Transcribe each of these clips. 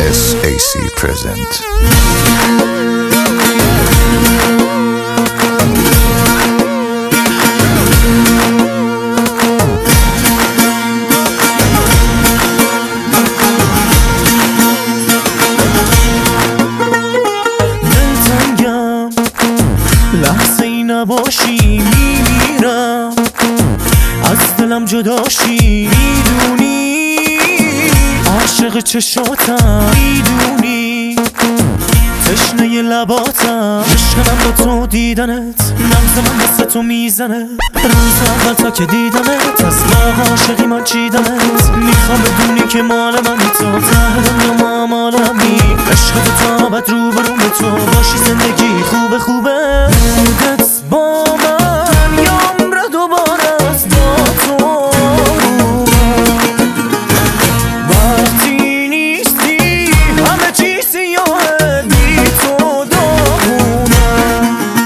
SAC present. دلتنگم لحظه ای نباشی میمیرم، از دلم جداشی میدونی، عاشق چشاتم میدونی، تشنه لباتم، عشقم با تو دیدنت، نبض من مثل تو میزنه، روز اول تا که دیدمت، از ما عاشقی من چیدمت، میخوام بدونی که مال منی، تو ته دنیا ما مالمی، عشق تو تا ابد رو برو به تو باشی، زندگی خوبه خوبه، بودت با من یا عمر دوباره است با تو، وقتی نیستی همه چی سیاهه بی تو داغونه،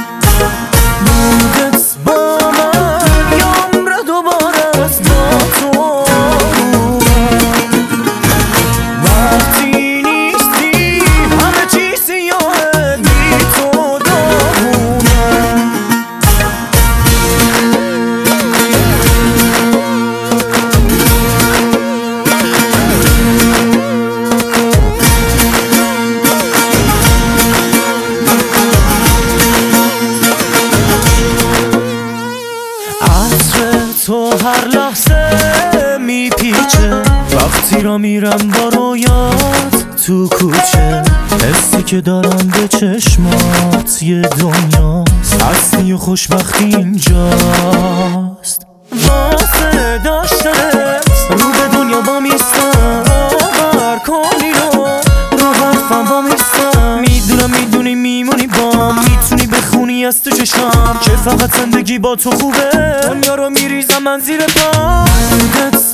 بودت با من یا عمر دوباره است با تو، وقتی نیستی همه چی سیاهه بی تو داغونه. عطر تو هر لحظه میپیچه، وقتی را میرم با رویات تو کوچه، حسی که دارم به چشمات یه دنیاست، اصلی و خوشبختی اینجاست، واسه داشتنت رو به دنیا با میستم، باور کنی رو حرفم با میستم، میدونم میدونی میمونی بام، میتونی بخونی از تو چشام که فقط زندگی با تو خوبه، دنیا رو میریزم من زیر پام،